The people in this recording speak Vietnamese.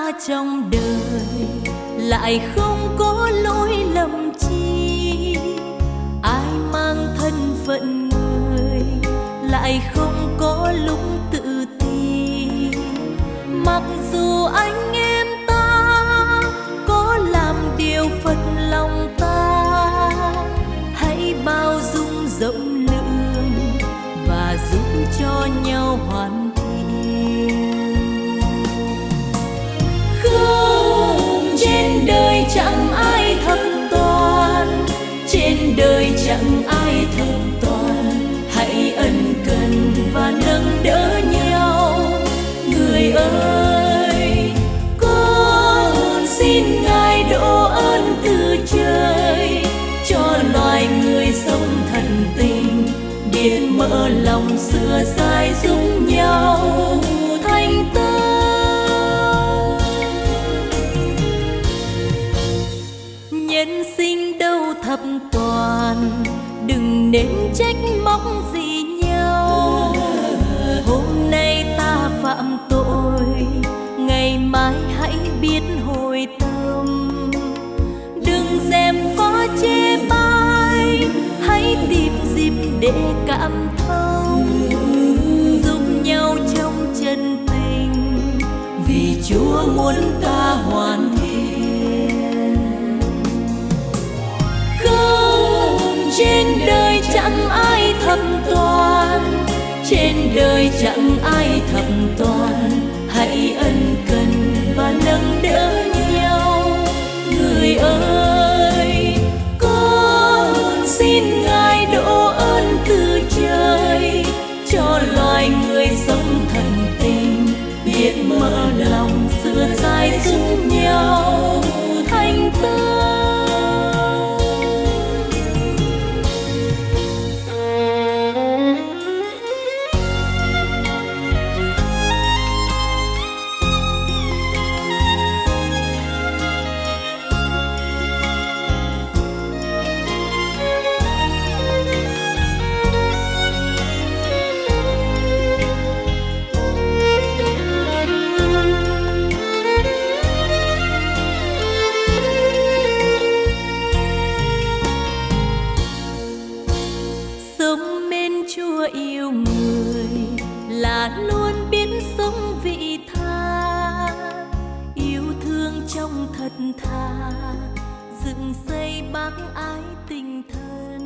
trong đời lại không có lỗi lầm chi. Ai mang thân phận người lại không có lúc tự ti. Mặc dù anh em ta có làm điều phật lòng ta, hãy bao dung rộng lượng và giúp cho nhau hoàn thiện. Không, trên đời chẳng ai thập toàn, trên đời chẳng ai thập toàn. Hãy ân cần và nâng đỡ nhau. Người ơi, con xin Ngài độ ơn từ trời, cho loài người sống thần tình, biết mở lòng xưa sai giúp nhau thành tâm. Nhân sinh đâu thập toàn, đừng nên trách móc gì nhau. Hôm nay ta phạm tội, ngày mai hãy biết hồi tâm. Đừng dèm pha chê bai, hãy tìm dịp để cảm thông, giúp nhau trong chân tình, vì Chúa muốn ta hoàn thiện. Không, trên đời chẳng ai thập toàn, trên đời chẳng ai thập toàn. Hãy ân cần và nâng đỡ nhau. Người ơi, con xin Ngài độ ơn từ trời, cho loài người sống thần tình, biết mở lòng sửa sai giúp nhau thành tâm. Yêu người là luôn biết sống vị tha, yêu thương trong thật thà, dựng xây bác ái tình thân.